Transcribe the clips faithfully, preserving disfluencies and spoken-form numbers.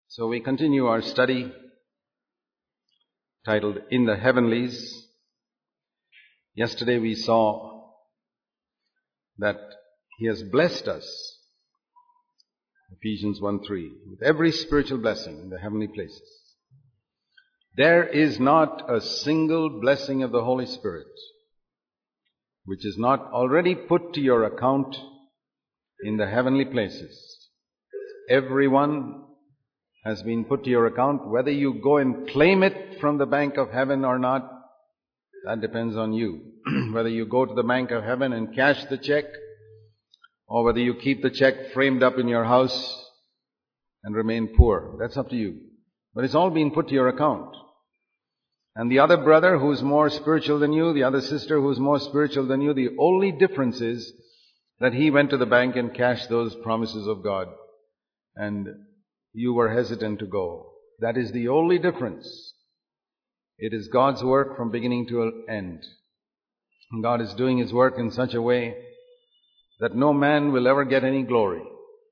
So we continue our study titled In the Heavenlies. Yesterday we saw that He has blessed us, Ephesians one three, with every spiritual blessing in the heavenly places. There is not a single blessing of the Holy Spirit which is not already put to your account in the heavenly places. Every one has been put to your account. Whether you go and claim it from the bank of heaven or not, that depends on you. Whether you go to the bank of heaven and cash the check, or whether you keep the check framed up in your house and remain poor. That's up to you. But it's all been put to your account. And the other brother who's more spiritual than you, the other sister who's more spiritual than you, the only difference is that he went to the bank and cashed those promises of God. And you were hesitant to go. That is the only difference. It is God's work from beginning to end. And God is doing His work in such a way that no man will ever get any glory.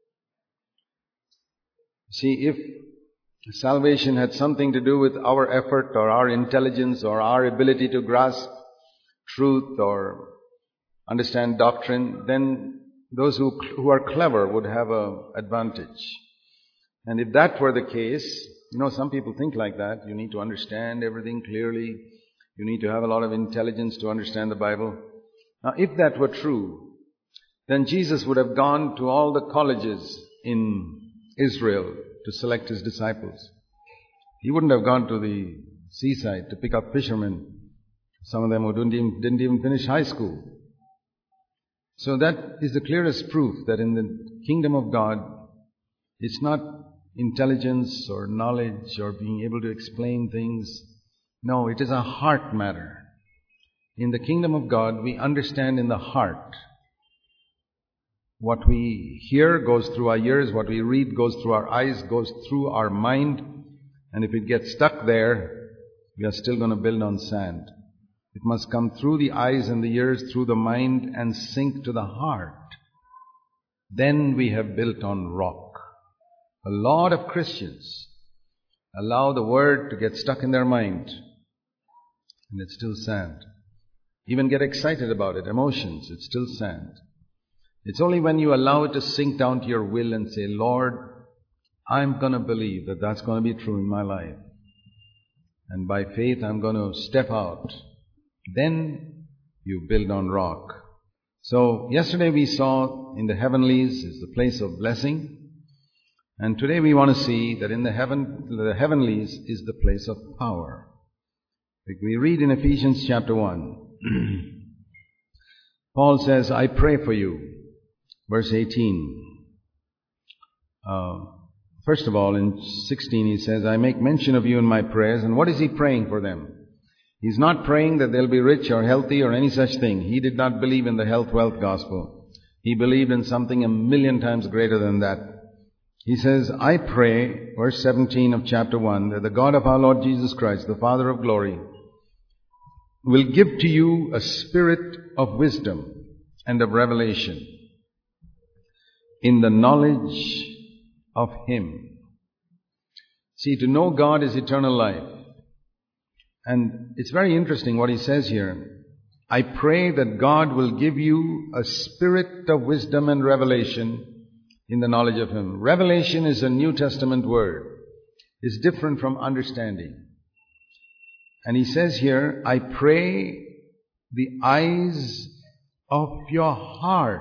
See, if salvation had something to do with our effort or our intelligence or our ability to grasp truth or understand doctrine, then those who, who are clever would have an advantage. And if that were the case, you know, some people think like that. You need to understand everything clearly. You need to have a lot of intelligence to understand the Bible. Now, if that were true, then Jesus would have gone to all the colleges in Israel to select His disciples. He wouldn't have gone to the seaside to pick up fishermen, some of them who didn't even, didn't even finish high school. So that is the clearest proof that in the kingdom of God, it's not intelligence or knowledge or being able to explain things. No, it is a heart matter. In the kingdom of God, we understand in the heart. What we hear goes through our ears, what we read goes through our eyes, goes through our mind. And if it gets stuck there, we are still going to build on sand. It must come through the eyes and the ears, through the mind, and sink to the heart. Then we have built on rock. A lot of Christians allow the word to get stuck in their mind, and it's still sand. Even get excited about it, emotions, it's still sand. It's only when you allow it to sink down to your will and say, Lord, I'm going to believe that that's going to be true in my life. And by faith, I'm going to step out. Then you build on rock. So yesterday we saw in the heavenlies is the place of blessing. And today we want to see that in the heaven, the heavenlies is the place of power. We read in Ephesians chapter one. Paul says, I pray for you. Verse eighteen. Uh, first of all, in sixteen he says, I make mention of you in my prayers. And what is he praying for them? He's not praying that they'll be rich or healthy or any such thing. He did not believe in the health wealth gospel. He believed in something a million times greater than that. He says, I pray, verse seventeen of chapter one, that the God of our Lord Jesus Christ, the Father of glory, will give to you a spirit of wisdom and of revelation in the knowledge of Him. See, to know God is eternal life. And it's very interesting what he says here. I pray that God will give you a spirit of wisdom and revelation in the knowledge of Him. Revelation is a New Testament word. It's different from understanding. And he says here, I pray the eyes of your heart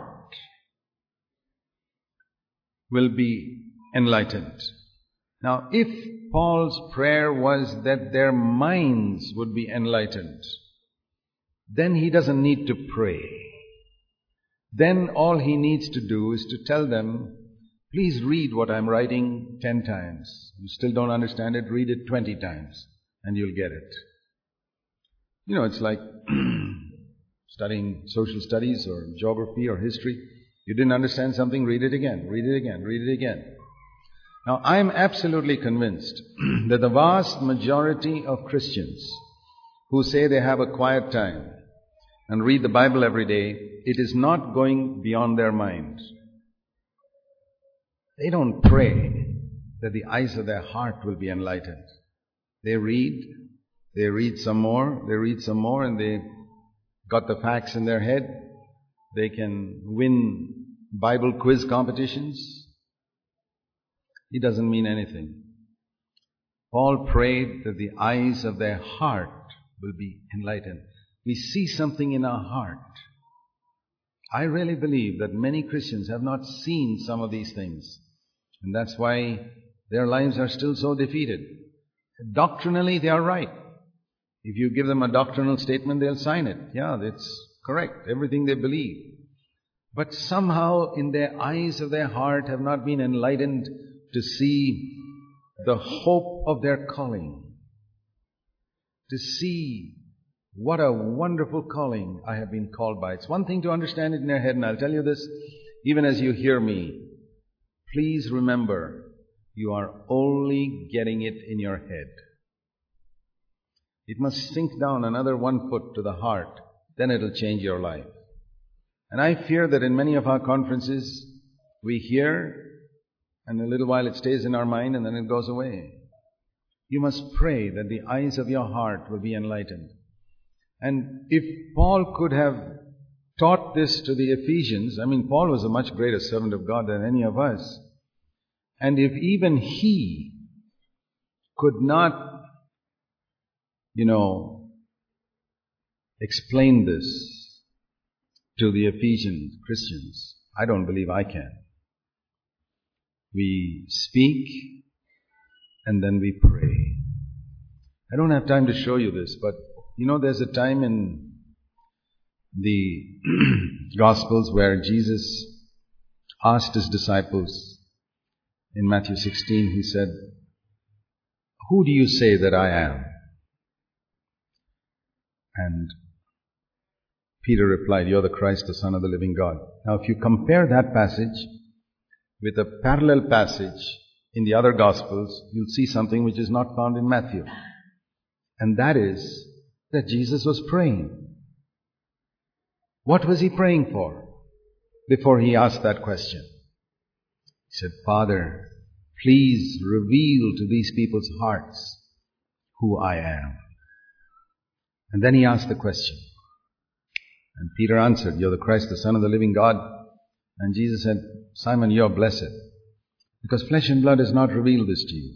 will be enlightened. Now, if Paul's prayer was that their minds would be enlightened, then he doesn't need to pray. Then all he needs to do is to tell them, please read what I'm writing ten times. You still don't understand it, read it twenty times and you'll get it. You know, it's like studying social studies or geography or history. You didn't understand something, read it again, read it again, read it again. Now, I'm absolutely convinced that the vast majority of Christians who say they have a quiet time and read the Bible every day, it is not going beyond their mind. They don't pray. that the eyes of their heart will be enlightened. They read, they read some more, they read some more, and they got the facts in their head. They can win Bible quiz competitions. It doesn't mean anything. Paul prayed that the eyes of their heart will be enlightened. We see something in our heart. I really believe that many Christians have not seen some of these things. And that's why their lives are still so defeated. Doctrinally, they are right. If you give them a doctrinal statement, they'll sign it. Yeah, that's correct. Everything they believe. But somehow in their eyes of their heart have not been enlightened to see the hope of their calling. To see what a wonderful calling I have been called by. It's one thing to understand it in your head, and I'll tell you this, even as you hear me, please remember, you are only getting it in your head. It must sink down another one foot to the heart, then it'll change your life. And I fear that in many of our conferences, we hear, and a little while it stays in our mind, and then it goes away. You must pray that the eyes of your heart will be enlightened. And if Paul could have taught this to the Ephesians, I mean, Paul was a much greater servant of God than any of us. And if even he could not, you know, explain this to the Ephesian Christians, I don't believe I can. We speak and then we pray. I don't have time to show you this, but you know, there's a time in the Gospels where Jesus asked his disciples, in Matthew sixteen, he said, "Who do you say that I am?" And Peter replied, "You're the Christ, the Son of the living God." Now, if you compare that passage with a parallel passage in the other Gospels, you'll see something which is not found in Matthew. And that is that Jesus was praying. What was he praying for before he asked that question? He said, "Father, please reveal to these people's hearts who I am." And then he asked the question. And Peter answered, "You're the Christ, the Son of the living God." And Jesus said, "Simon, you're blessed, because flesh and blood has not revealed this to you."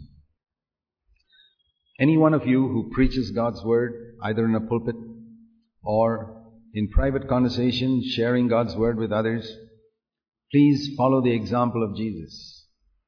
Any one of you who preaches God's word, either in a pulpit or in private conversation, sharing God's word with others, please follow the example of Jesus.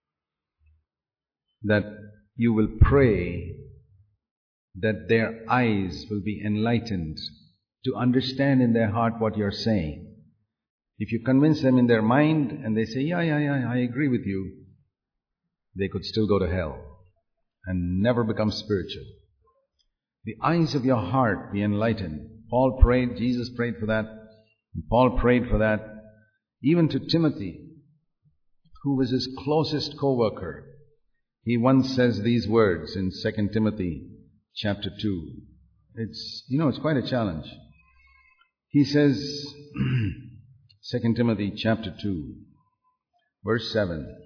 That you will pray that their eyes will be enlightened to understand in their heart what you're saying. If you convince them in their mind and they say, yeah, yeah, yeah, I agree with you, they could still go to hell and never become spiritual. The eyes of your heart be enlightened. Paul prayed, Jesus prayed for that. And Paul prayed for that even to Timothy, who was his closest co-worker. He once says these words in Second Timothy chapter two. It's, you know, it's quite a challenge. He says, Second Timothy chapter two, verse seven,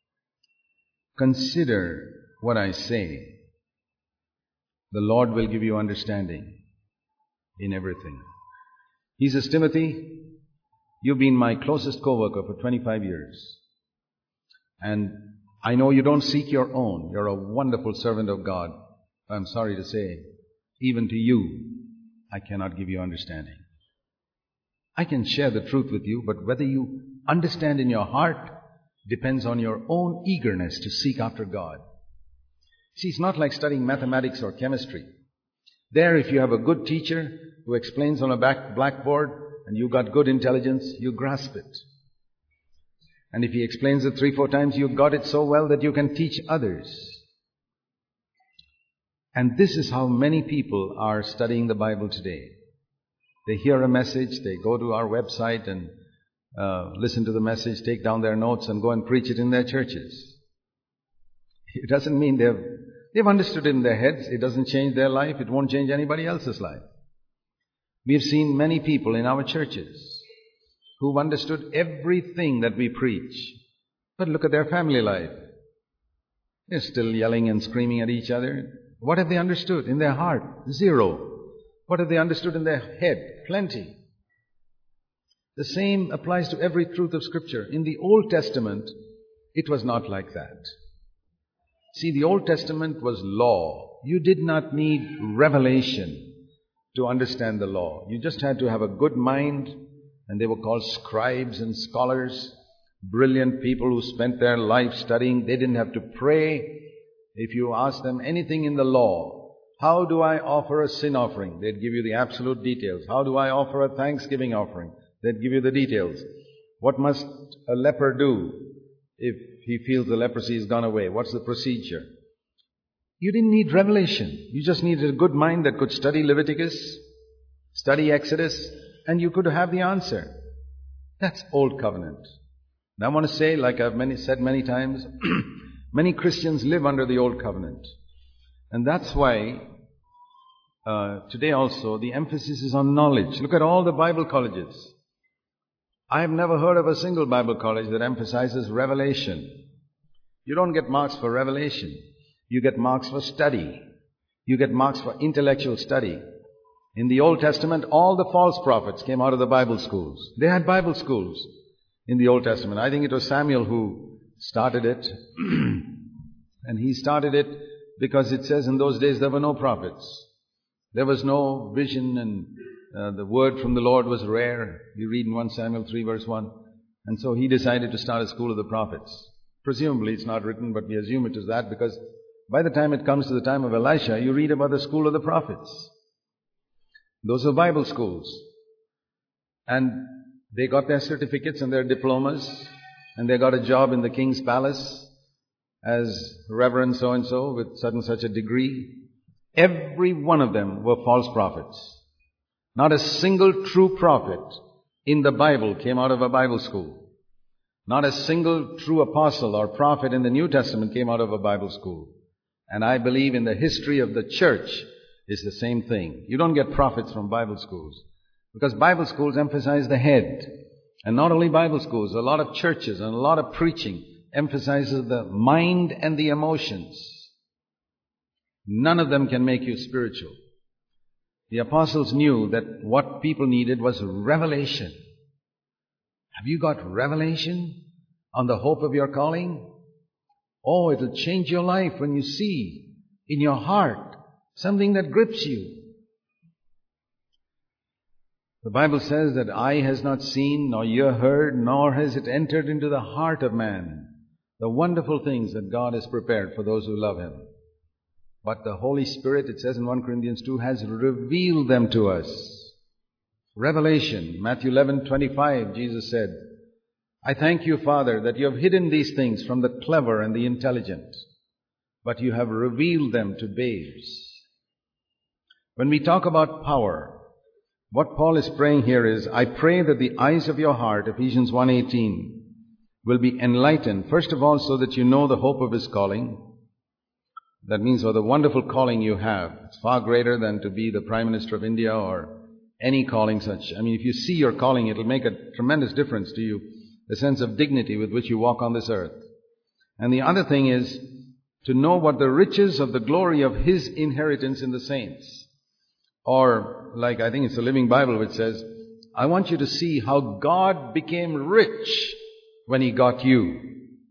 "Consider what I say. The Lord will give you understanding in everything." He says, "Timothy, you've been my closest co-worker for twenty-five years. And I know you don't seek your own. You're a wonderful servant of God. I'm sorry to say, even to you, I cannot give you understanding. I can share the truth with you, but whether you understand in your heart depends on your own eagerness to seek after God." See, it's not like studying mathematics or chemistry. There, if you have a good teacher who explains on a back blackboard and you got good intelligence, you grasp it. And if he explains it three, four times, you got it so well that you can teach others. And this is how many people are studying the Bible today. They hear a message, they go to our website and uh, listen to the message, take down their notes and go and preach it in their churches. It doesn't mean they've, they've understood it in their heads. It doesn't change their life. It won't change anybody else's life. We've seen many people in our churches who've understood everything that we preach. But look at their family life. They're still yelling and screaming at each other. What have they understood in their heart? Zero. What have they understood in their head? Plenty. The same applies to every truth of Scripture. In the Old Testament, it was not like that. See, the Old Testament was law. You did not need revelation to understand the law. You just had to have a good mind, and they were called scribes and scholars, brilliant people who spent their life studying. They didn't have to pray. If you asked them anything in the law, how do I offer a sin offering? They'd give you the absolute details. How do I offer a thanksgiving offering? They'd give you the details. What must a leper do if he feels the leprosy has gone away? What's the procedure? You didn't need revelation. You just needed a good mind that could study Leviticus, study Exodus, and you could have the answer. That's Old Covenant. And I want to say, like I've many, said many times, many Christians live under the Old Covenant. And that's why uh, today also the emphasis is on knowledge. Look at all the Bible colleges. I have never heard of a single Bible college that emphasizes revelation. You don't get marks for revelation. You get marks for study. You get marks for intellectual study. In the Old Testament, all the false prophets came out of the Bible schools. They had Bible schools in the Old Testament. I think it was Samuel who started it. And he started it because it says in those days there were no prophets. There was no vision, and uh, the word from the Lord was rare. You read in First Samuel three verse one. And so he decided to start a school of the prophets. Presumably it's not written, but we assume it is that, because by the time it comes to the time of Elisha, you read about the school of the prophets. Those are Bible schools. And they got their certificates and their diplomas, and they got a job in the king's palace as Reverend so-and-so with such and such a degree. Every one of them were false prophets. Not a single true prophet in the Bible came out of a Bible school. Not a single true apostle or prophet in the New Testament came out of a Bible school. And I believe in the history of the church is the same thing. You don't get prophets from Bible schools, because Bible schools emphasize the head. And not only Bible schools, a lot of churches and a lot of preaching emphasizes the mind and the emotions. None of them can make you spiritual. The apostles knew that what people needed was revelation. Have you got revelation on the hope of your calling? Oh, it'll change your life when you see in your heart something that grips you. The Bible says that eye has not seen, nor ear heard, nor has it entered into the heart of man the wonderful things that God has prepared for those who love Him. But the Holy Spirit, it says in First Corinthians two, has revealed them to us. Revelation, Matthew eleven twenty-five, Jesus said, I thank you, Father, that you have hidden these things from the clever and the intelligent, but you have revealed them to babes. When we talk about power, what Paul is praying here is, I pray that the eyes of your heart, Ephesians one eighteen, will be enlightened, first of all, so that you know the hope of His calling. That means for the wonderful calling you have. It's far greater than to be the Prime Minister of India or any calling such. I mean, if you see your calling, it'll make a tremendous difference to you, the sense of dignity with which you walk on this earth. And the other thing is to know what the riches of the glory of His inheritance in the saints. Or, like I think it's the Living Bible which says, I want you to see how God became rich when He got you.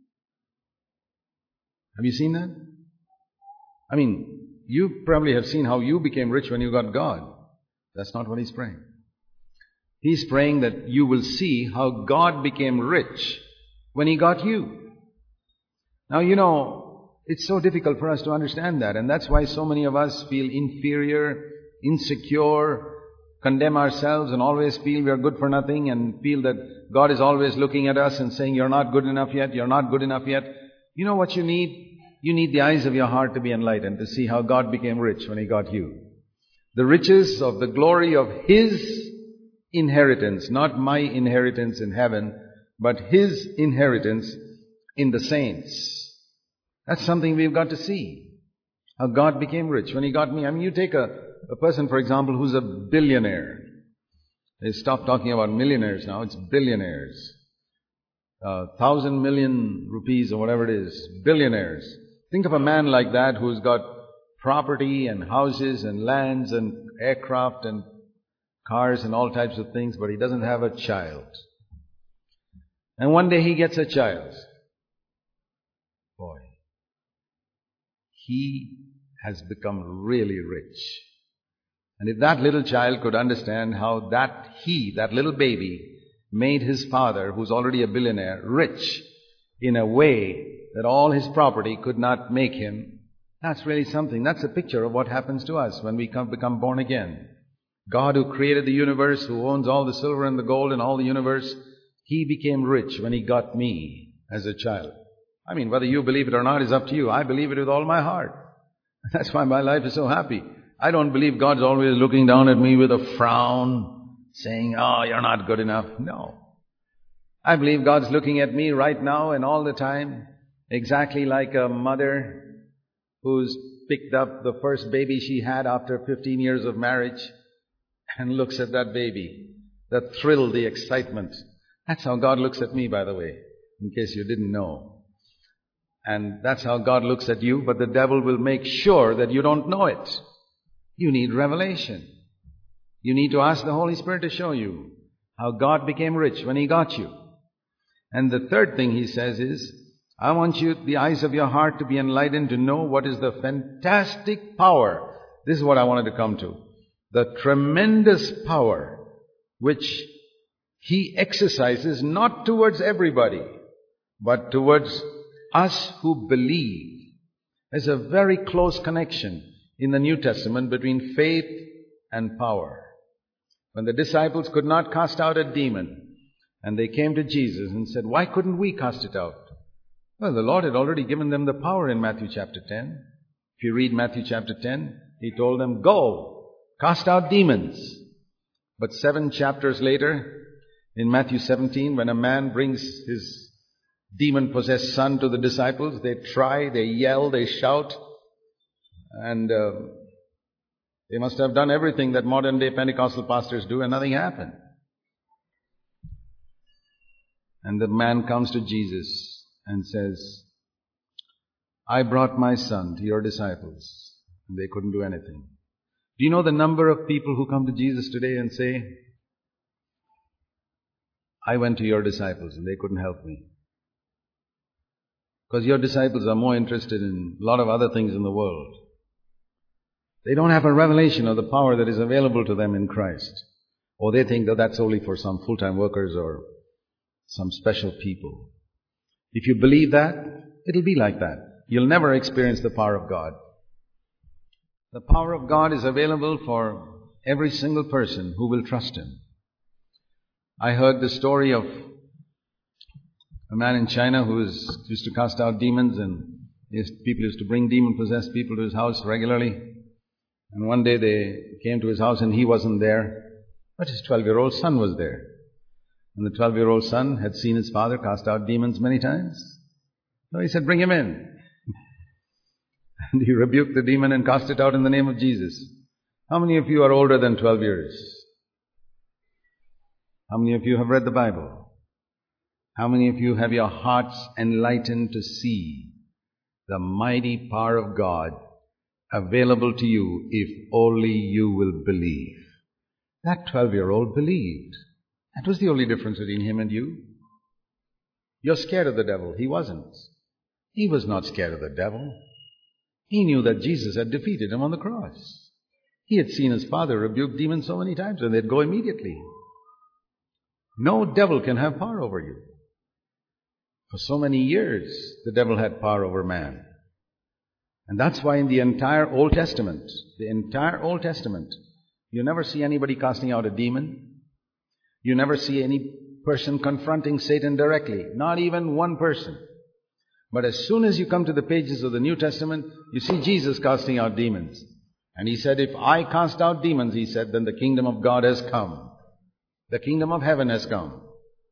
Have you seen that? I mean, you probably have seen how you became rich when you got God. That's not what He's praying. He's praying that you will see how God became rich when He got you. Now, you know, it's so difficult for us to understand that, and that's why so many of us feel inferior, insecure, condemn ourselves, and always feel we are good for nothing, and feel that God is always looking at us and saying, you're not good enough yet, you're not good enough yet. You know what you need? You need the eyes of your heart to be enlightened, to see how God became rich when He got you. The riches of the glory of His inheritance, not my inheritance in heaven, but His inheritance in the saints. That's something we've got to see. How God became rich when He got me. I mean, you take a, a person, for example, who's a billionaire. They stopped talking about millionaires now, it's billionaires. Uh, thousand million rupees or whatever it is, billionaires. Think of a man like that who's got property and houses and lands and aircraft and cars and all types of things, but he doesn't have a child. And one day he gets a child. Boy, he has become really rich. And if that little child could understand how that he, that little baby, made his father, who's already a billionaire, rich in a way that all his property could not make him, that's really something. That's a picture of what happens to us when we come, become born again. God, who created the universe, who owns all the silver and the gold in all the universe, He became rich when He got me as a child. I mean, whether you believe it or not is up to you. I believe it with all my heart. That's why my life is so happy. I don't believe God's always looking down at me with a frown, saying, oh, you're not good enough. No. I believe God's looking at me right now and all the time, exactly like a mother who's picked up the first baby she had after fifteen years of marriage and looks at that baby. The thrill, the excitement. That's how God looks at me, by the way, in case you didn't know. And that's how God looks at you, but the devil will make sure that you don't know it. You need revelation. You need to ask the Holy Spirit to show you how God became rich when He got you. And the third thing He says is, I want you, the eyes of your heart to be enlightened to know what is the fantastic power. This is what I wanted to come to. The tremendous power which He exercises not towards everybody, but towards us who believe. There's a very close connection in the New Testament between faith and power. When the disciples could not cast out a demon, and they came to Jesus and said, why couldn't we cast it out? Well, the Lord had already given them the power in Matthew chapter ten. If you read Matthew chapter ten, He told them, go, cast out demons. But seven chapters later, in Matthew seventeen, when a man brings his demon-possessed son to the disciples, they try, they yell, they shout, and uh, they must have done everything that modern-day Pentecostal pastors do, and nothing happened. And the man comes to Jesus and says, I brought my son to your disciples, and they couldn't do anything. Do you know the number of people who come to Jesus today and say, I went to your disciples and they couldn't help me? Because your disciples are more interested in a lot of other things in the world. They don't have a revelation of the power that is available to them in Christ. Or they think that that's only for some full-time workers or some special people. If you believe that, it'll be like that. You'll never experience the power of God. The power of God is available for every single person who will trust Him. I heard the story of a man in China who was, used to cast out demons, and people used to bring demon-possessed people to his house regularly. And one day they came to his house and he wasn't there, but his twelve-year-old son was there. And the twelve-year-old son had seen his father cast out demons many times. So he said, bring him in. And he rebuked the demon and cast it out in the name of Jesus. How many of you are older than twelve years? How many of you have read the Bible? How many of you have your hearts enlightened to see the mighty power of God available to you if only you will believe? That twelve-year-old believed. That was the only difference between him and you. You're scared of the devil. He wasn't. He was not scared of the devil. He knew that Jesus had defeated him on the cross. He had seen his father rebuke demons so many times and they'd go immediately. No devil can have power over you. For so many years, the devil had power over man. And that's why in the entire Old Testament, the entire Old Testament, you never see anybody casting out a demon. You never see any person confronting Satan directly. Not even one person. But as soon as you come to the pages of the New Testament, you see Jesus casting out demons. And He said, if I cast out demons, He said, then the kingdom of God has come. The kingdom of heaven has come.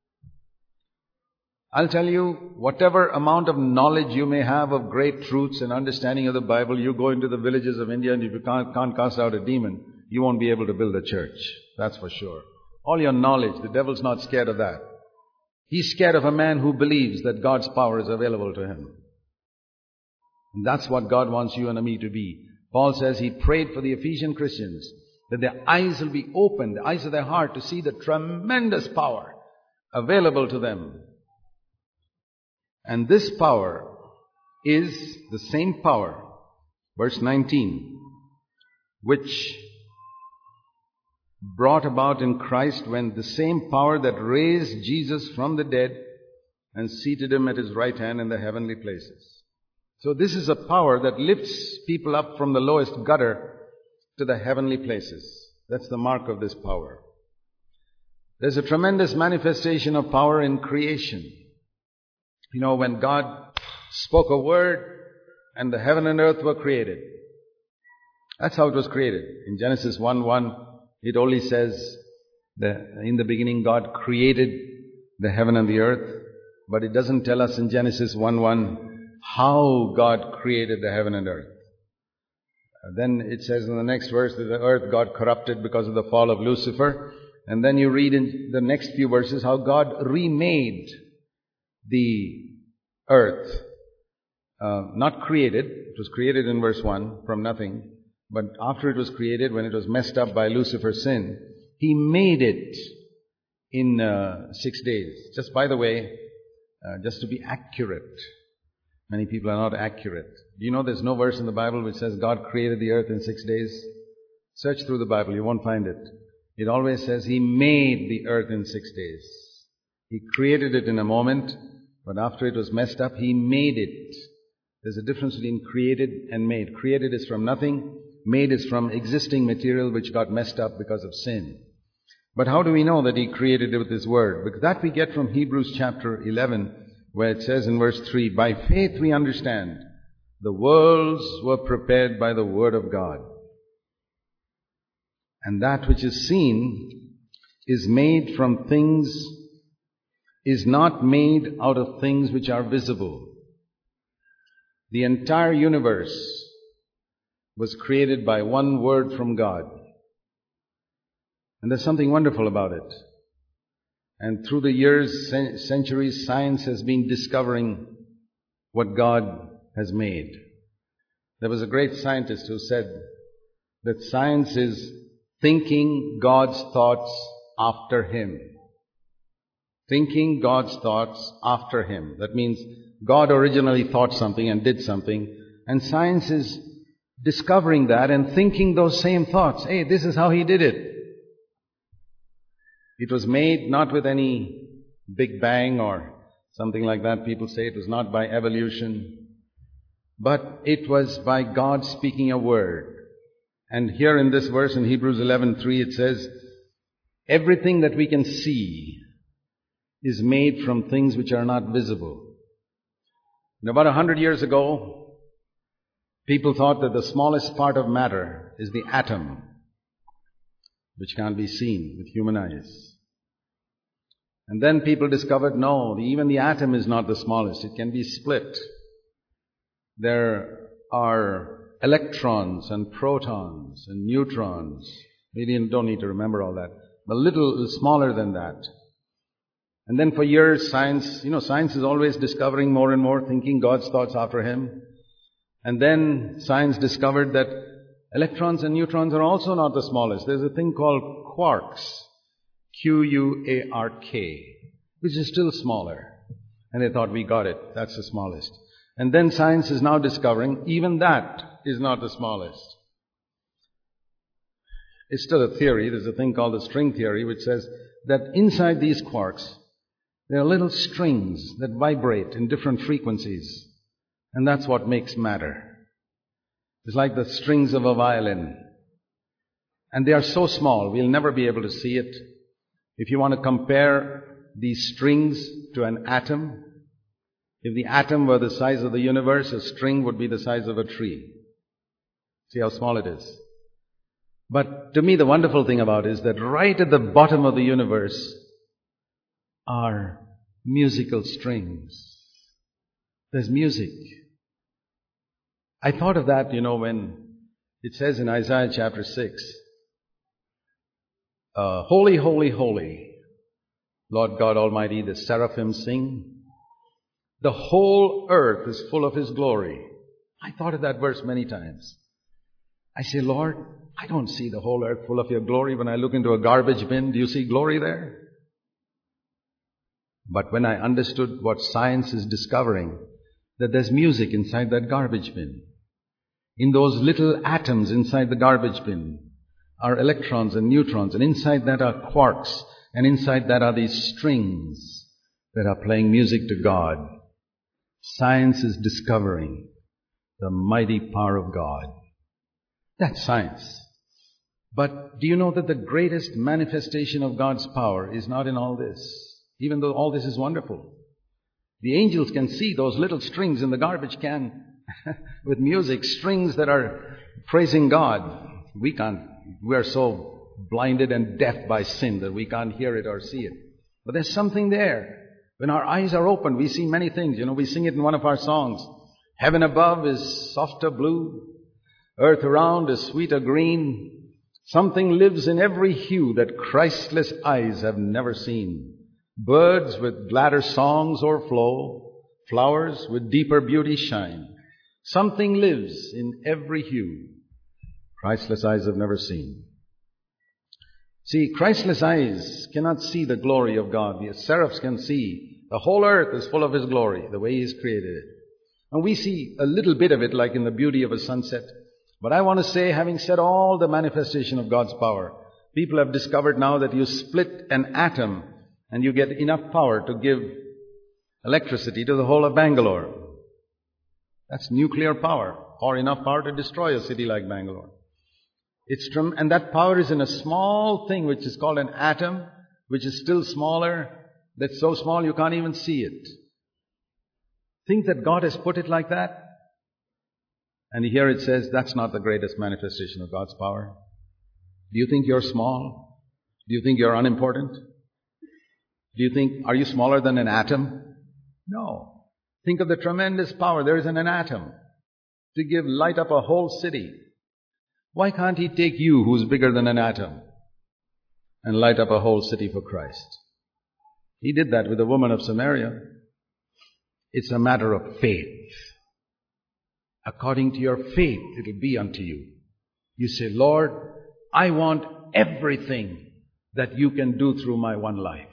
I'll tell you, whatever amount of knowledge you may have of great truths and understanding of the Bible, you go into the villages of India and if you can't, can't cast out a demon, you won't be able to build a church. That's for sure. All your knowledge, the devil's not scared of that. He's scared of a man who believes that God's power is available to him. And that's what God wants you and me to be. Paul says he prayed for the Ephesian Christians that their eyes will be opened, the eyes of their heart, to see the tremendous power available to them. And this power is the same power, verse nineteen, which brought about in Christ when the same power that raised Jesus from the dead and seated him at his right hand in the heavenly places. So this is a power that lifts people up from the lowest gutter to the heavenly places. That's the mark of this power. There's a tremendous manifestation of power in creation. You know, when God spoke a word and the heaven and earth were created. That's how it was created. In Genesis one one, it only says that in the beginning God created the heaven and the earth. But it doesn't tell us in Genesis one one how God created the heaven and earth. Then it says in the next verse that the earth got corrupted because of the fall of Lucifer. And then you read in the next few verses how God remade the earth. Uh, not created. It was created in verse one from nothing. But after it was created, when it was messed up by Lucifer's sin, He made it in uh, six days. Just by the way, uh, just to be accurate. Many people are not accurate. Do you know there's no verse in the Bible which says God created the earth in six days? Search through the Bible, you won't find it. It always says He made the earth in six days. He created it in a moment, but after it was messed up, He made it. There's a difference between created and made. Created is from nothing. Made is from existing material which got messed up because of sin. But how do we know that He created it with His Word? Because that we get from Hebrews chapter eleven, where it says in verse three, by faith we understand the worlds were prepared by the Word of God. And that which is seen is made from things, is not made out of things which are visible. The entire universe was created by one word from God. And there's something wonderful about it. And through the years, centuries, science has been discovering what God has made. There was a great scientist who said that science is thinking God's thoughts after Him. Thinking God's thoughts after Him. That means God originally thought something and did something, and science is discovering that and thinking those same thoughts. Hey, this is how He did it. It was made not with any Big Bang or something like that. People say it was not by evolution, but it was by God speaking a word. And here in this verse in Hebrews eleven three it says, everything that we can see is made from things which are not visible. And about a hundred years ago, people thought that the smallest part of matter is the atom, which can't be seen with human eyes. And then people discovered, no, even the atom is not the smallest. It can be split. There are electrons and protons and neutrons. We don't need to remember all that. But a little smaller than that. And then for years, science, you know, science is always discovering more and more, thinking God's thoughts after Him. And then science discovered that electrons and neutrons are also not the smallest. There's a thing called quarks, Q U A R K, which is still smaller. And they thought, we got it, that's the smallest. And then science is now discovering even that is not the smallest. It's still a theory. There's a thing called the string theory, which says that inside these quarks, there are little strings that vibrate in different frequencies. And that's what makes matter. It's like the strings of a violin. And they are so small, we'll never be able to see it. If you want to compare these strings to an atom, if the atom were the size of the universe, a string would be the size of a tree. See how small it is. But to me, the wonderful thing about it is that right at the bottom of the universe are musical strings. There's music. I thought of that, you know, when it says in Isaiah chapter six, uh, holy, holy, holy, Lord God Almighty, the seraphim sing. The whole earth is full of His glory. I thought of that verse many times. I say, Lord, I don't see the whole earth full of your glory. When I look into a garbage bin, do you see glory there? But when I understood what science is discovering, that there's music inside that garbage bin. In those little atoms inside the garbage bin are electrons and neutrons, and inside that are quarks, and inside that are these strings that are playing music to God. Science is discovering the mighty power of God. That's science. But do you know that the greatest manifestation of God's power is not in all this, even though all this is wonderful? The angels can see those little strings in the garbage can with music, strings that are praising God. We can't, we are so blinded and deaf by sin that we can't hear it or see it. But there's something there. When our eyes are open, we see many things. You know, we sing it in one of our songs. Heaven above is softer blue. Earth around is sweeter green. Something lives in every hue that Christless eyes have never seen. Birds with gladder songs o'erflow. Flowers with deeper beauty shine. Something lives in every hue Christless eyes have never seen. See, Christless eyes cannot see the glory of God. The seraphs can see. The whole earth is full of His glory, the way He's created it. And we see a little bit of it like in the beauty of a sunset. But I want to say, having said all the manifestation of God's power, people have discovered now that you split an atom and you get enough power to give electricity to the whole of Bangalore. That's nuclear power, or enough power to destroy a city like Bangalore. It's trem- and that power is in a small thing which is called an atom, which is still smaller, that's so small you can't even see it. Think that God has put it like that? And here it says that's not the greatest manifestation of God's power. Do you think you're small? Do you think you're unimportant? Do you think, are you smaller than an atom? No. Think of the tremendous power there is in an atom to give light up a whole city. Why can't He take you, who's bigger than an atom, and light up a whole city for Christ? He did that with the woman of Samaria. It's a matter of faith. According to your faith, it'll be unto you. You say, Lord, I want everything that you can do through my one life.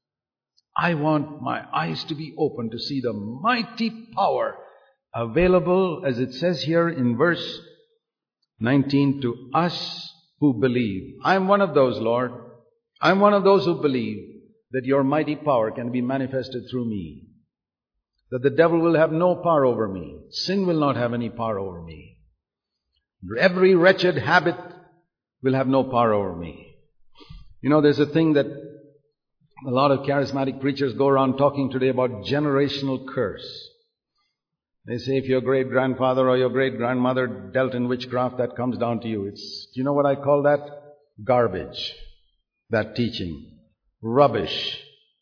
I want my eyes to be open to see the mighty power available, as it says here in verse nineteen, to us who believe. I'm one of those, Lord. I'm one of those who believe that your mighty power can be manifested through me. That the devil will have no power over me. Sin will not have any power over me. Every wretched habit will have no power over me. You know, there's a thing that a lot of charismatic preachers go around talking today about generational curse. They say if your great-grandfather or your great-grandmother dealt in witchcraft, that comes down to you. It's, do you know what I call that? Garbage. That teaching. Rubbish.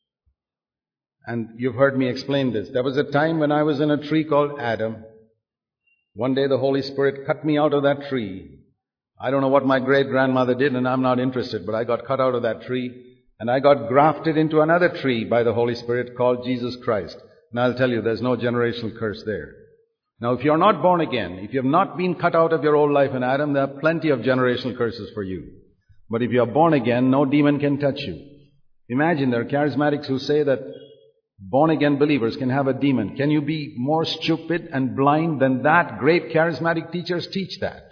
And you've heard me explain this. There was a time when I was in a tree called Adam. One day the Holy Spirit cut me out of that tree. I don't know what my great-grandmother did, and I'm not interested, but I got cut out of that tree. And I got grafted into another tree by the Holy Spirit called Jesus Christ. And I'll tell you, there's no generational curse there. Now, if you're not born again, if you have not been cut out of your old life in Adam, there are plenty of generational curses for you. But if you're born again, no demon can touch you. Imagine there are charismatics who say that born-again believers can have a demon. Can you be more stupid and blind than that? Great charismatic teachers teach that.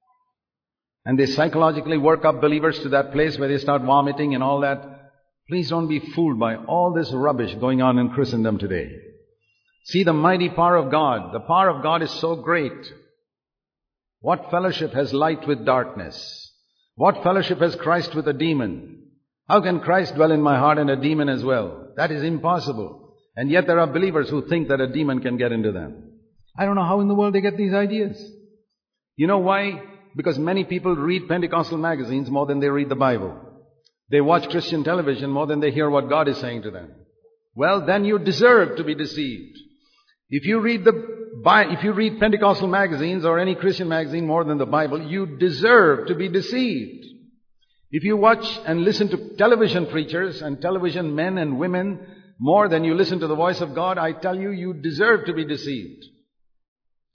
And they psychologically work up believers to that place where they start vomiting and all that. Please don't be fooled by all this rubbish going on in Christendom today. See the mighty power of God. The power of God is so great. What fellowship has light with darkness? What fellowship has Christ with a demon? How can Christ dwell in my heart and a demon as well? That is impossible. And yet there are believers who think that a demon can get into them. I don't know how in the world they get these ideas. You know why? Because many people read Pentecostal magazines more than they read the Bible. They watch Christian television more than they hear what God is saying to them. Well, then you deserve to be deceived. If you read the if you read Pentecostal magazines or any Christian magazine more than the Bible, you deserve to be deceived. If you watch and listen to television preachers and television men and women more than you listen to the voice of God, I tell you, you deserve to be deceived.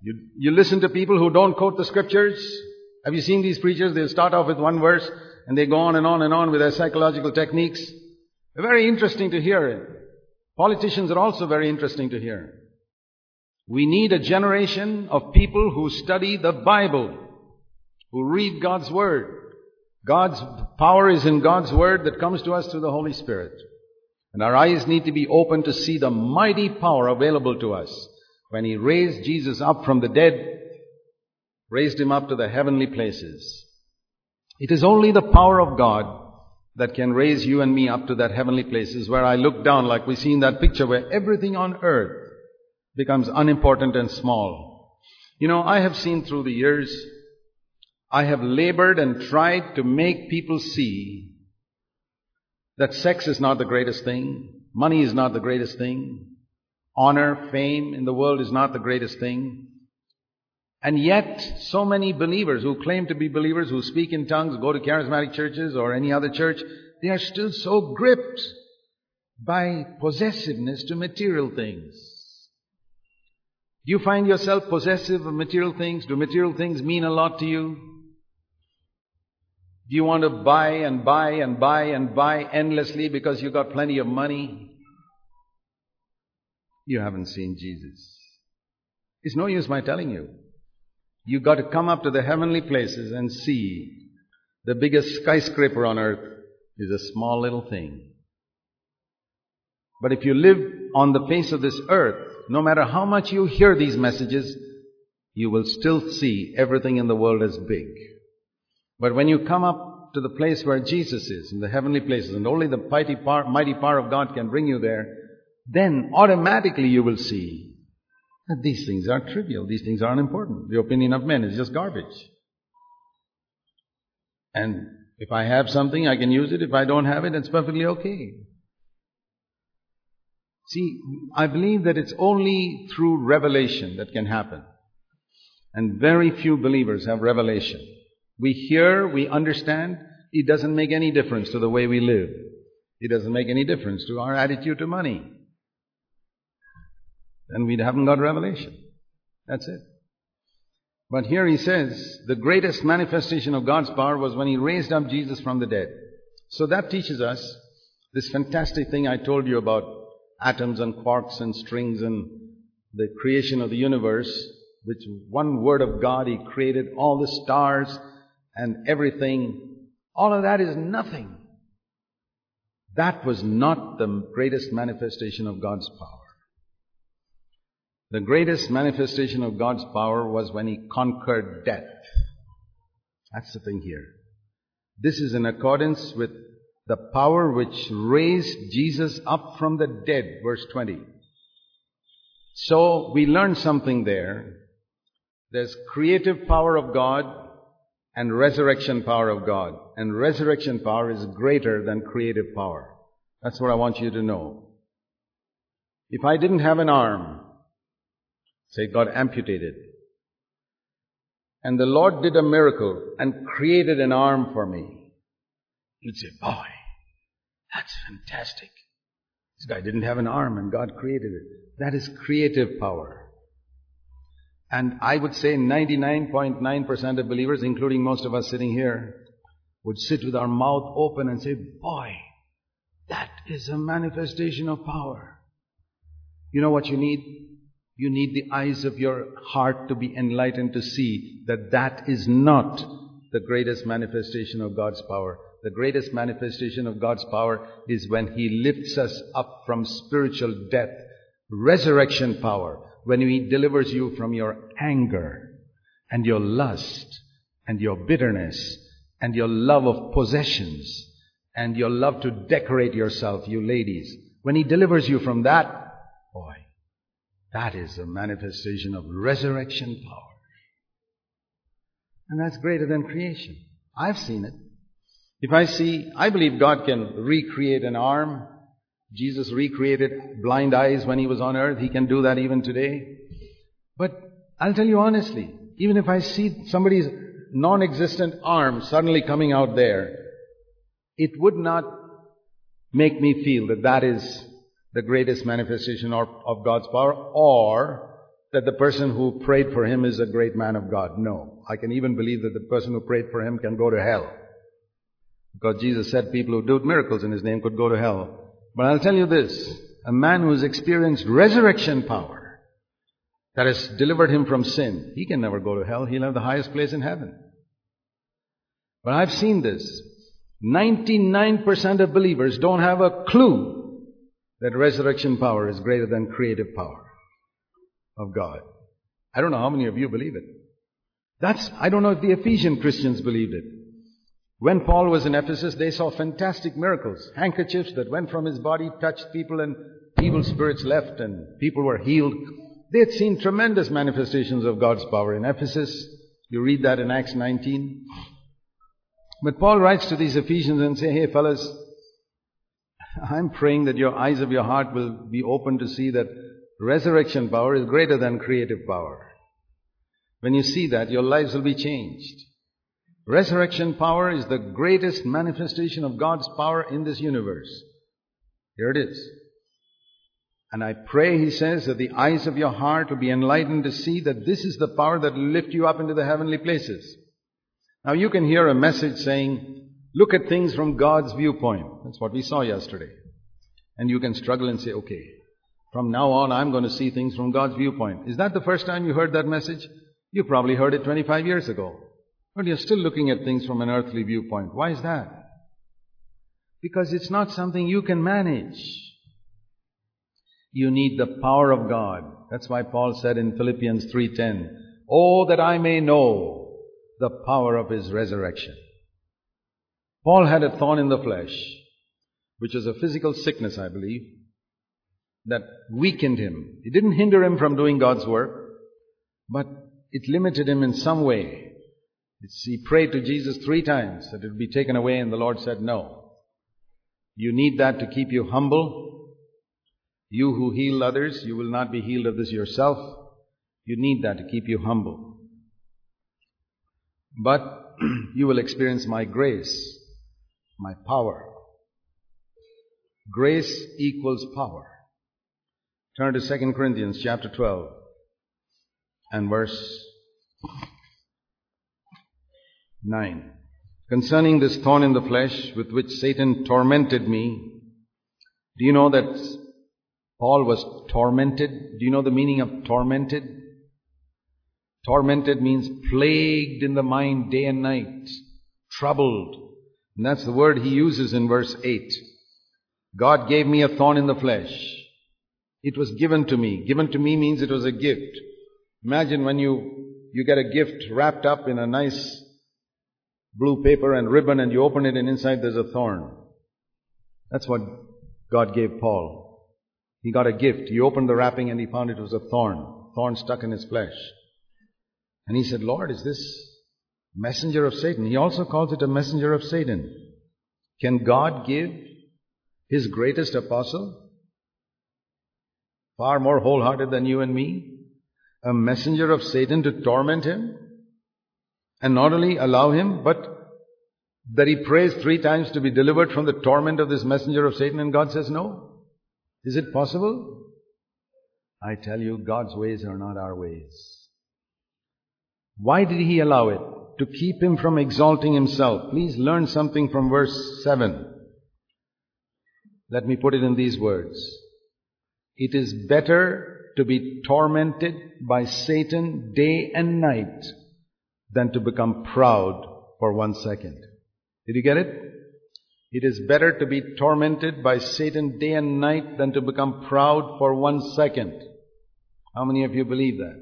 You, you listen to people who don't quote the scriptures. Have you seen these preachers? They'll start off with one verse and they go on and on and on with their psychological techniques. They're very interesting to hear. Politicians are also very interesting to hear. We need a generation of people who study the Bible, who read God's Word. God's power is in God's Word that comes to us through the Holy Spirit. And our eyes need to be open to see the mighty power available to us when He raised Jesus up from the dead, raised Him up to the heavenly places. It is only the power of God that can raise you and me up to that heavenly places where I look down, like we see in that picture, where everything on earth becomes unimportant and small. You know, I have seen through the years, I have labored and tried to make people see that sex is not the greatest thing, money is not the greatest thing, honor, fame in the world is not the greatest thing. And yet, so many believers who claim to be believers, who speak in tongues, go to charismatic churches or any other church, they are still so gripped by possessiveness to material things. Do you find yourself possessive of material things? Do material things mean a lot to you? Do you want to buy and buy and buy and buy endlessly because you got plenty of money? You haven't seen Jesus. It's no use my telling you. You've got to come up to the heavenly places and see the biggest skyscraper on earth is a small little thing. But if you live on the face of this earth, no matter how much you hear these messages, you will still see everything in the world as big. But when you come up to the place where Jesus is, in the heavenly places, and only the mighty power, mighty power of God can bring you there, then automatically you will see that these things are trivial, these things are unimportant. The opinion of men is just garbage. And if I have something, I can use it. If I don't have it, it's perfectly okay. See, I believe that it's only through revelation that can happen. And very few believers have revelation. We hear, we understand, it doesn't make any difference to the way we live. It doesn't make any difference to our attitude to money. Then we haven't got revelation. That's it. But here he says, the greatest manifestation of God's power was when He raised up Jesus from the dead. So that teaches us this fantastic thing I told you about atoms and quarks and strings and the creation of the universe, which one word of God, He created all the stars and everything. All of that is nothing. That was not the greatest manifestation of God's power. The greatest manifestation of God's power was when He conquered death. That's the thing here. This is in accordance with the power which raised Jesus up from the dead, verse twenty. So we learn something there. There's creative power of God and resurrection power of God. And resurrection power is greater than creative power. That's what I want you to know. If I didn't have an arm, say God amputated, and the Lord did a miracle and created an arm for me, you'd say, boy, that's fantastic. This guy didn't have an arm and God created it. That is creative power. And I would say ninety-nine point nine percent of believers, including most of us sitting here, would sit with our mouth open and say, boy, that is a manifestation of power. You know what you need? You need the eyes of your heart to be enlightened to see that that is not the greatest manifestation of God's power. The greatest manifestation of God's power is when He lifts us up from spiritual death, resurrection power, when He delivers you from your anger and your lust and your bitterness and your love of possessions and your love to decorate yourself, you ladies. When He delivers you from that, boy, that is a manifestation of resurrection power. And that's greater than creation. I've seen it. If I see, I believe God can recreate an arm. Jesus recreated blind eyes when He was on earth. He can do that even today. But I'll tell you honestly, even if I see somebody's non-existent arm suddenly coming out there, it would not make me feel that that is the greatest manifestation of, of God's power, or that the person who prayed for him is a great man of God. No. I can even believe that the person who prayed for him can go to hell. Because Jesus said people who do miracles in His name could go to hell. But I'll tell you this, a man who has experienced resurrection power that has delivered him from sin, he can never go to hell. He'll have the highest place in heaven. But I've seen this. ninety-nine percent of believers don't have a clue that resurrection power is greater than creative power of God. I don't know how many of you believe it. That's, I don't know if the Ephesian Christians believed it. When Paul was in Ephesus, they saw fantastic miracles. Handkerchiefs that went from his body, touched people, and evil spirits left and people were healed. They had seen tremendous manifestations of God's power in Ephesus. You read that in Acts nineteen. But Paul writes to these Ephesians and says, hey fellas, I'm praying that your eyes of your heart will be open to see that resurrection power is greater than creative power. When you see that, your lives will be changed. Resurrection power is the greatest manifestation of God's power in this universe. Here it is. And I pray, he says, that the eyes of your heart will be enlightened to see that this is the power that will lift you up into the heavenly places. Now you can hear a message saying, look at things from God's viewpoint. That's what we saw yesterday. And you can struggle and say, okay, from now on I'm going to see things from God's viewpoint. Is that the first time you heard that message? You probably heard it twenty-five years ago. But you're still looking at things from an earthly viewpoint. Why is that? Because it's not something you can manage. You need the power of God. That's why Paul said in Philippians three ten, oh, that I may know the power of His resurrection. Paul had a thorn in the flesh, which is a physical sickness, I believe, that weakened him. It didn't hinder him from doing God's work, but it limited him in some way. It's, he prayed to Jesus three times that it would be taken away, and the Lord said no. You need that to keep you humble. You who heal others, you will not be healed of this yourself. You need that to keep you humble. But you will experience my grace, my power. Grace equals power. Turn to Second Corinthians chapter twelve and verse nine. Concerning this thorn in the flesh with which Satan tormented me. Do you know that Paul was tormented? Do you know the meaning of tormented? Tormented means plagued in the mind day and night, troubled. And that's the word he uses in verse eight. God gave me a thorn in the flesh. It was given to me. Given to me means it was a gift. Imagine when you, you get a gift wrapped up in a nice blue paper and ribbon, and you open it and inside there's a thorn. That's what God gave Paul. He got a gift. He opened the wrapping and he found it was a thorn. Thorn stuck in his flesh. And he said, Lord, is this messenger of Satan? He also calls it a messenger of Satan. Can God give His greatest apostle, far more wholehearted than you and me, a messenger of Satan to torment him? And not only allow him, but that he prays three times to be delivered from the torment of this messenger of Satan, and God says no. Is it possible? I tell you, God's ways are not our ways. Why did He allow it? To keep him from exalting himself. Please learn something from verse seven. Let me put it in these words. It is better to be tormented by Satan day and night than to become proud for one second. Did you get it? It is better to be tormented by Satan day and night than to become proud for one second. How many of you believe that?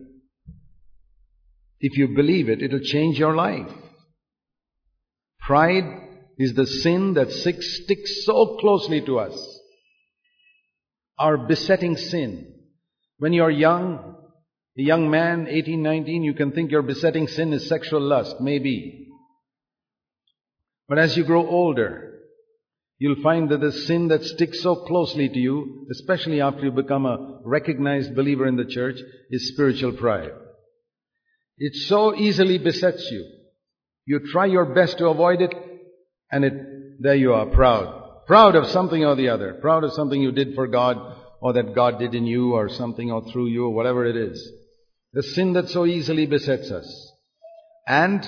If you believe it, it'll change your life. Pride is the sin that sticks so closely to us. Our besetting sin. When you're young, a young man, eighteen, nineteen, you can think your besetting sin is sexual lust, maybe. But as you grow older, you'll find that the sin that sticks so closely to you, especially after you become a recognized believer in the church, is spiritual pride. It so easily besets you. You try your best to avoid it, and it, there you are, proud. Proud of something or the other. Proud of something you did for God, or that God did in you, or something, or through you, or whatever it is. The sin that so easily besets us. And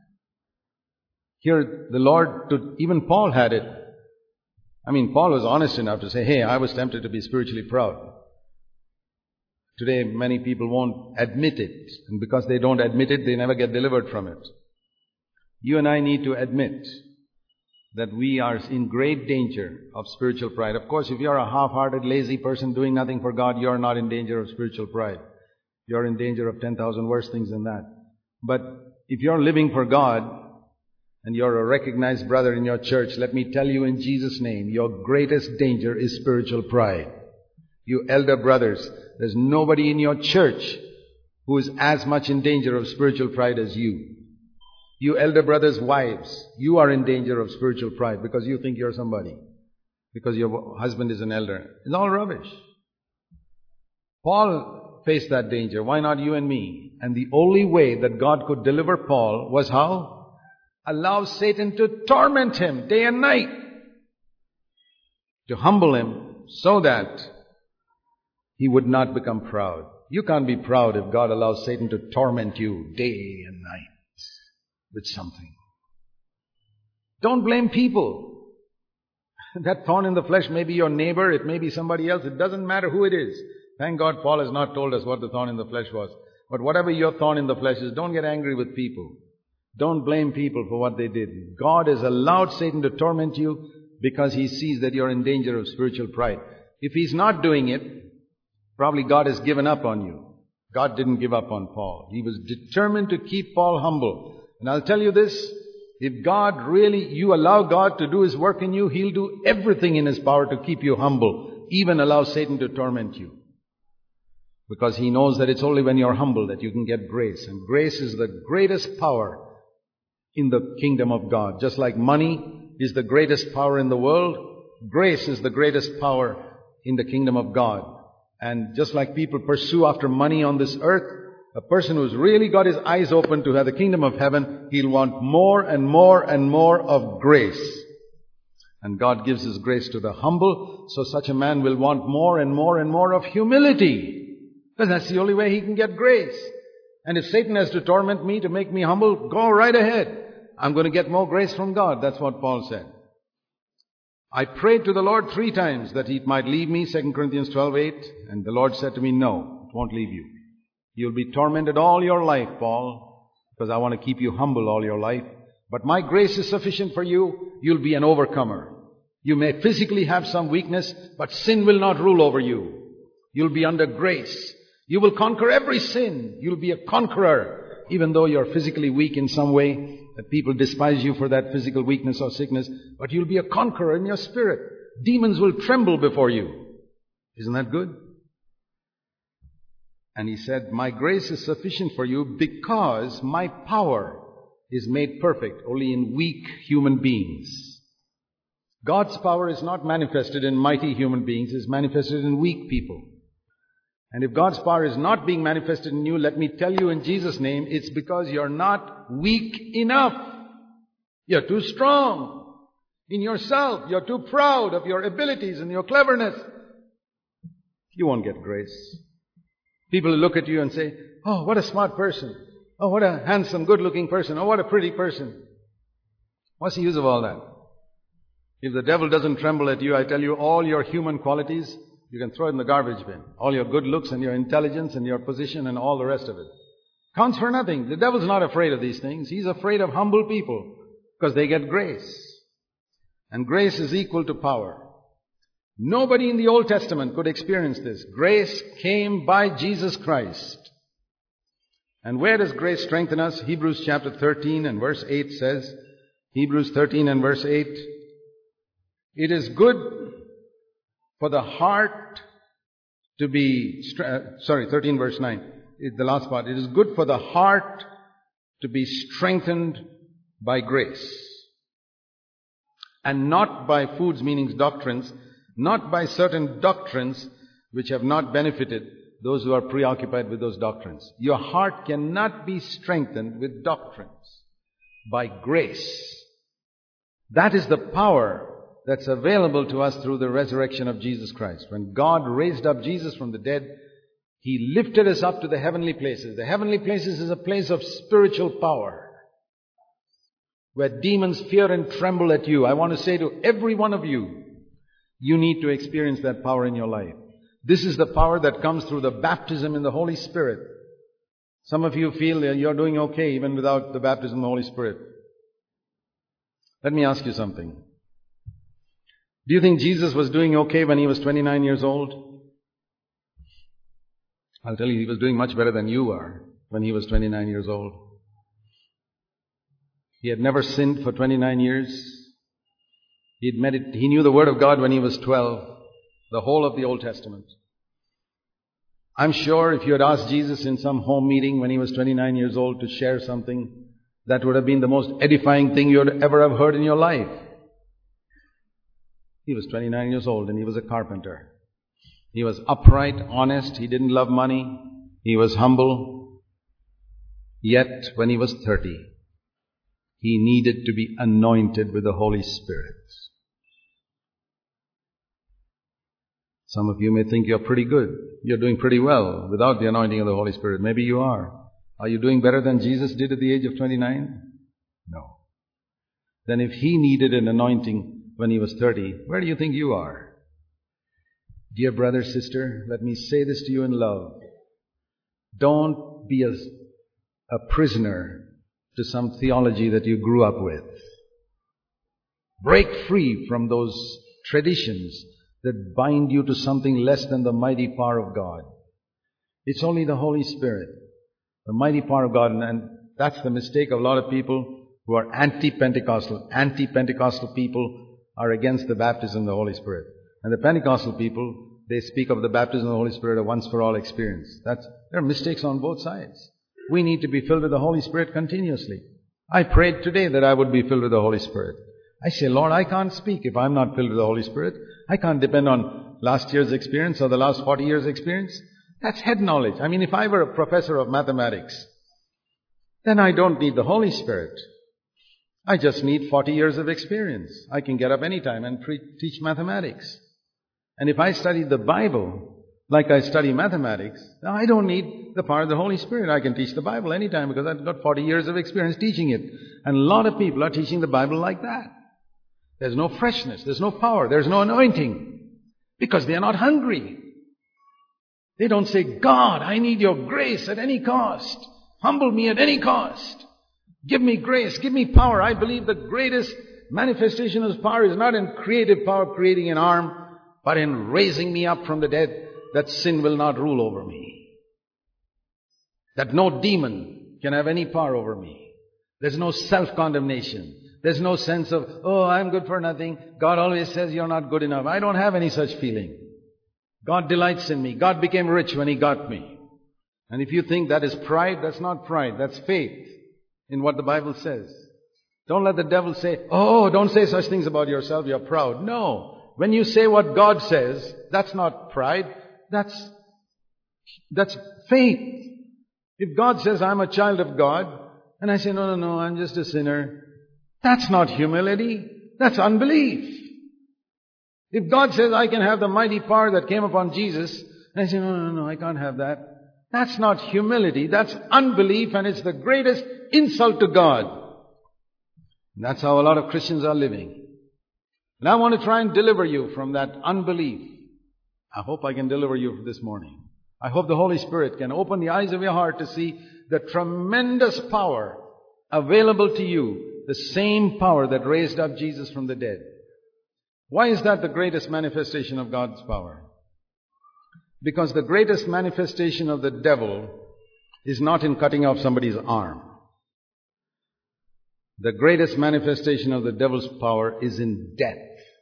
here the Lord, to, even Paul had it. I mean, Paul was honest enough to say, hey, I was tempted to be spiritually proud. Today, many people won't admit it. And because they don't admit it, they never get delivered from it. You and I need to admit that we are in great danger of spiritual pride. Of course, if you're a half-hearted, lazy person doing nothing for God, you're not in danger of spiritual pride. You're in danger of ten thousand worse things than that. But if you're living for God, and you're a recognized brother in your church, let me tell you in Jesus' name, your greatest danger is spiritual pride. You elder brothers, there's nobody in your church who is as much in danger of spiritual pride as you. You elder brothers' wives, you are in danger of spiritual pride because you think you're somebody. Because your husband is an elder. It's all rubbish. Paul faced that danger. Why not you and me? And the only way that God could deliver Paul was how? Allow Satan to torment him day and night. To humble him so that he would not become proud. You can't be proud if God allows Satan to torment you day and night with something. Don't blame people. That thorn in the flesh may be your neighbor, it may be somebody else, it doesn't matter who it is. Thank God Paul has not told us what the thorn in the flesh was. But whatever your thorn in the flesh is, don't get angry with people. Don't blame people for what they did. God has allowed Satan to torment you because he sees that you're in danger of spiritual pride. If he's not doing it, probably God has given up on you. God didn't give up on Paul. He was determined to keep Paul humble. And I'll tell you this, if God really, you allow God to do His work in you, He'll do everything in His power to keep you humble, even allow Satan to torment you. Because He knows that it's only when you're humble that you can get grace. And grace is the greatest power in the kingdom of God. Just like money is the greatest power in the world, grace is the greatest power in the kingdom of God. And just like people pursue after money on this earth, a person who's really got his eyes open to have the kingdom of heaven, he'll want more and more and more of grace. And God gives His grace to the humble, so such a man will want more and more and more of humility. Because that's the only way he can get grace. And if Satan has to torment me to make me humble, go right ahead. I'm going to get more grace from God. That's what Paul said. I prayed to the Lord three times that He might leave me, Second Corinthians twelve eight. And the Lord said to me, no, it won't leave you. You'll be tormented all your life, Paul, because I want to keep you humble all your life. But my grace is sufficient for you. You'll be an overcomer. You may physically have some weakness, but sin will not rule over you. You'll be under grace. You will conquer every sin. You'll be a conqueror, even though you're physically weak in some way, that people despise you for that physical weakness or sickness, but you'll be a conqueror in your spirit. Demons will tremble before you. Isn't that good? And he said, my grace is sufficient for you because my power is made perfect only in weak human beings. God's power is not manifested in mighty human beings, it's manifested in weak people. And if God's power is not being manifested in you, let me tell you in Jesus' name, it's because you're not weak enough. You're too strong in yourself. You're too proud of your abilities and your cleverness. You won't get grace. People will look at you and say, oh, what a smart person. Oh, what a handsome, good-looking person. Oh, what a pretty person. What's the use of all that? If the devil doesn't tremble at you, I tell you, all your human qualities, you can throw it in the garbage bin. All your good looks and your intelligence and your position and all the rest of it. Counts for nothing. The devil's not afraid of these things. He's afraid of humble people because they get grace. And grace is equal to power. Nobody in the Old Testament could experience this. Grace came by Jesus Christ. And where does grace strengthen us? Hebrews chapter thirteen and verse eight says, Hebrews thirteen and verse eight, it is good for the heart to be, sorry, thirteen verse nine, the last part. It is good for the heart to be strengthened by grace. And not by foods, meaning doctrines, not by certain doctrines which have not benefited those who are preoccupied with those doctrines. Your heart cannot be strengthened with doctrines. By grace. That is the power that's available to us through the resurrection of Jesus Christ. When God raised up Jesus from the dead, He lifted us up to the heavenly places. The heavenly places is a place of spiritual power, where demons fear and tremble at you. I want to say to every one of you, you need to experience that power in your life. This is the power that comes through the baptism in the Holy Spirit. Some of you feel that you're doing okay even without the baptism of the Holy Spirit. Let me ask you something. Do you think Jesus was doing okay when he was twenty-nine years old? I'll tell you, he was doing much better than you are when he was twenty-nine years old. He had never sinned for twenty-nine years. He'd medit- he knew the Word of God when he was twelve, the whole of the Old Testament. I'm sure if you had asked Jesus in some home meeting when he was twenty-nine years old to share something, that would have been the most edifying thing you would ever have heard in your life. He was twenty-nine years old and he was a carpenter. He was upright, honest, he didn't love money, he was humble. Yet, when he was thirty, he needed to be anointed with the Holy Spirit. Some of you may think you're pretty good. You're doing pretty well without the anointing of the Holy Spirit. Maybe you are. Are you doing better than Jesus did at the age of twenty-nine? No. Then if he needed an anointing when he was thirty, where do you think you are? Dear brother, sister, let me say this to you in love. Don't be a, a prisoner to some theology that you grew up with. Break free from those traditions that bind you to something less than the mighty power of God. It's only the Holy Spirit, the mighty power of God, and, and that's the mistake of a lot of people who are anti-Pentecostal. Anti-Pentecostal people are against the baptism of the Holy Spirit. And the Pentecostal people, they speak of the baptism of the Holy Spirit a once-for-all experience. That's, there are mistakes on both sides. We need to be filled with the Holy Spirit continuously. I prayed today that I would be filled with the Holy Spirit. I say, Lord, I can't speak if I'm not filled with the Holy Spirit. I can't depend on last year's experience or the last forty years' experience. That's head knowledge. I mean, if I were a professor of mathematics, then I don't need the Holy Spirit. I just need forty years of experience. I can get up anytime and pre- teach mathematics. And if I studied the Bible like I study mathematics, I don't need the power of the Holy Spirit. I can teach the Bible anytime because I've got forty years of experience teaching it. And a lot of people are teaching the Bible like that. There's no freshness, there's no power, there's no anointing because they are not hungry. They don't say, God, I need your grace at any cost. Humble me at any cost. Give me grace, give me power. I believe the greatest manifestation of His power is not in creative power, creating an arm, but in raising me up from the dead, that sin will not rule over me. That no demon can have any power over me. There's no self-condemnation. There's no sense of, oh, I'm good for nothing. God always says you're not good enough. I don't have any such feeling. God delights in me. God became rich when He got me. And if you think that is pride, that's not pride. That's faith in what the Bible says. Don't let the devil say, oh, don't say such things about yourself. You're proud. No. When you say what God says, that's not pride. That's, that's faith. If God says, I'm a child of God, and I say, no, no, no, I'm just a sinner. That's not humility. That's unbelief. If God says, I can have the mighty power that came upon Jesus, and I say, no, no, no, I can't have that. That's not humility. That's unbelief, and it's the greatest insult to God. And that's how a lot of Christians are living. And I want to try and deliver you from that unbelief. I hope I can deliver you this morning. I hope the Holy Spirit can open the eyes of your heart to see the tremendous power available to you, the same power that raised up Jesus from the dead. Why is that the greatest manifestation of God's power? Because the greatest manifestation of the devil is not in cutting off somebody's arm. The greatest manifestation of the devil's power is in death.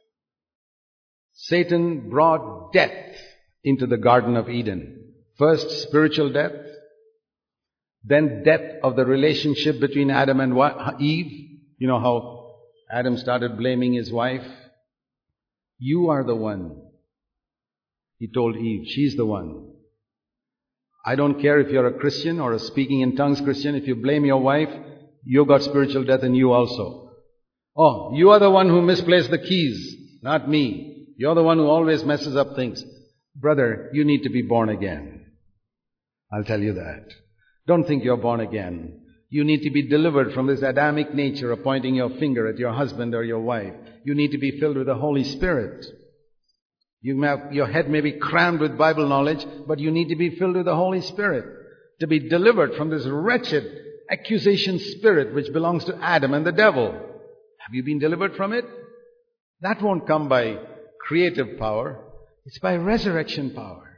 Satan brought death into the Garden of Eden. First, spiritual death. Then death of the relationship between Adam and Eve. You know how Adam started blaming his wife. You are the one. He told Eve, she's the one. I don't care if you're a Christian or a speaking in tongues Christian. If you blame your wife, you got spiritual death in you also. Oh, you are the one who misplaced the keys, not me. You're the one who always messes up things. Brother, you need to be born again. I'll tell you that. Don't think you're born again. You need to be delivered from this Adamic nature of pointing your finger at your husband or your wife. You need to be filled with the Holy Spirit. You may have, your head may be crammed with Bible knowledge, but you need to be filled with the Holy Spirit to be delivered from this wretched accusation spirit which belongs to Adam and the devil. Have you been delivered from it? That won't come by creative power. It's by resurrection power.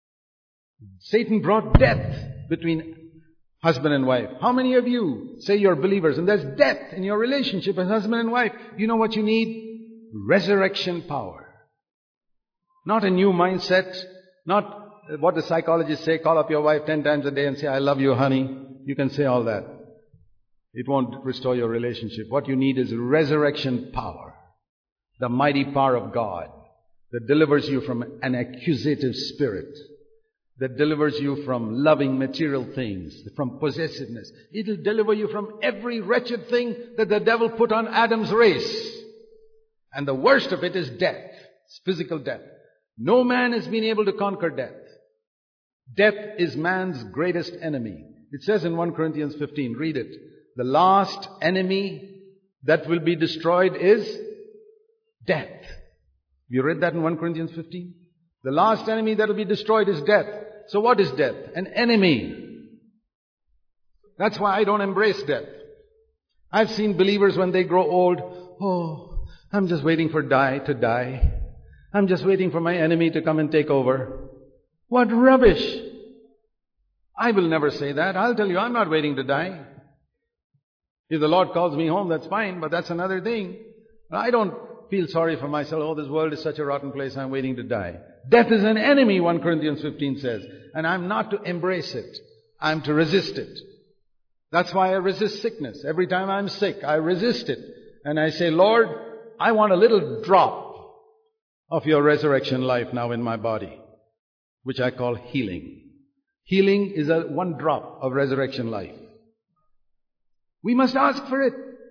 Satan brought death between husband and wife. How many of you say you're believers and there's death in your relationship as husband and wife? You know what you need? Resurrection power. Not a new mindset, not what the psychologists say, call up your wife ten times a day and say, I love you, honey. You can say all that. It won't restore your relationship. What you need is resurrection power. The mighty power of God that delivers you from an accusative spirit, that delivers you from loving material things, from possessiveness. It'll deliver you from every wretched thing that the devil put on Adam's race. And the worst of it is death. It's physical death. No man has been able to conquer death. Death is man's greatest enemy. It says in First Corinthians fifteen, read it. The last enemy that will be destroyed is death. You read that in First Corinthians fifteen? The last enemy that will be destroyed is death. So what is death? An enemy. That's why I don't embrace death. I've seen believers when they grow old, oh, I'm just waiting for die to die. I'm just waiting for my enemy to come and take over. What rubbish! I will never say that. I'll tell you, I'm not waiting to die. If the Lord calls me home, that's fine, but that's another thing. I don't feel sorry for myself. Oh, this world is such a rotten place, I'm waiting to die. Death is an enemy, First Corinthians fifteen says. And I'm not to embrace it. I'm to resist it. That's why I resist sickness. Every time I'm sick, I resist it. And I say, Lord, I want a little drop of your resurrection life now in my body, which I call healing. Healing is a one drop of resurrection life. We must ask for it.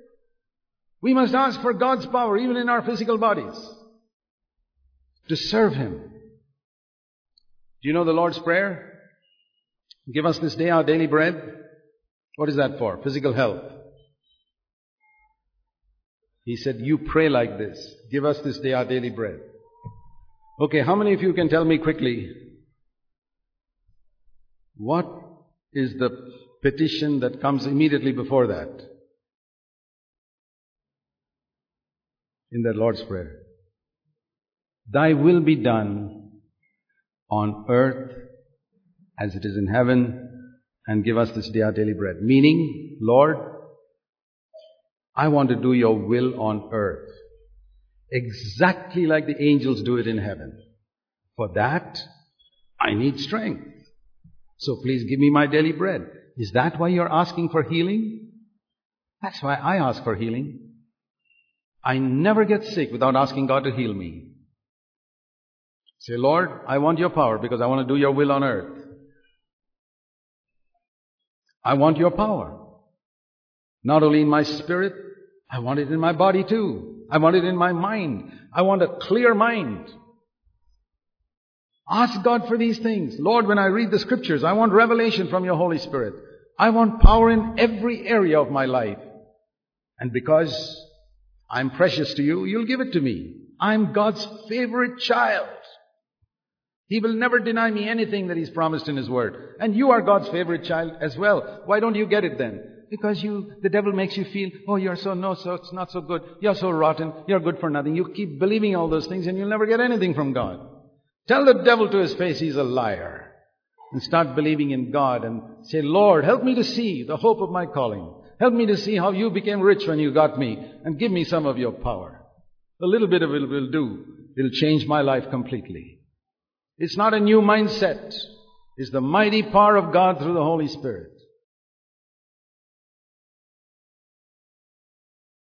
We must ask for God's power even in our physical bodies to serve Him. Do you know the Lord's Prayer? Give us this day our daily bread. What is that for? Physical health. He said, you pray like this. Give us this day our daily bread. Okay, how many of you can tell me quickly, what is the petition that comes immediately before that? In that Lord's Prayer. Thy will be done on earth as it is in heaven, and give us this day our daily bread. Meaning, Lord, I want to do your will on earth. Exactly like the angels do it in heaven. For that, I need strength. So please give me my daily bread. Is that why you're asking for healing? That's why I ask for healing. I never get sick without asking God to heal me. Say, Lord, I want your power because I want to do your will on earth. I want your power. Not only in my spirit, I want it in my body too. I want it in my mind. I want a clear mind. Ask God for these things. Lord, when I read the scriptures, I want revelation from your Holy Spirit. I want power in every area of my life. And because I'm precious to you, you'll give it to me. I'm God's favorite child. He will never deny me anything that He's promised in His Word. And you are God's favorite child as well. Why don't you get it then? Because you, the devil makes you feel, oh, you're so, no, so it's not so good. You're so rotten. You're good for nothing. You keep believing all those things and you'll never get anything from God. Tell the devil to his face he's a liar. And start believing in God and say, Lord, help me to see the hope of my calling. Help me to see how you became rich when you got me. And give me some of your power. A little bit of it will do. It'll change my life completely. It's not a new mindset. It's the mighty power of God through the Holy Spirit.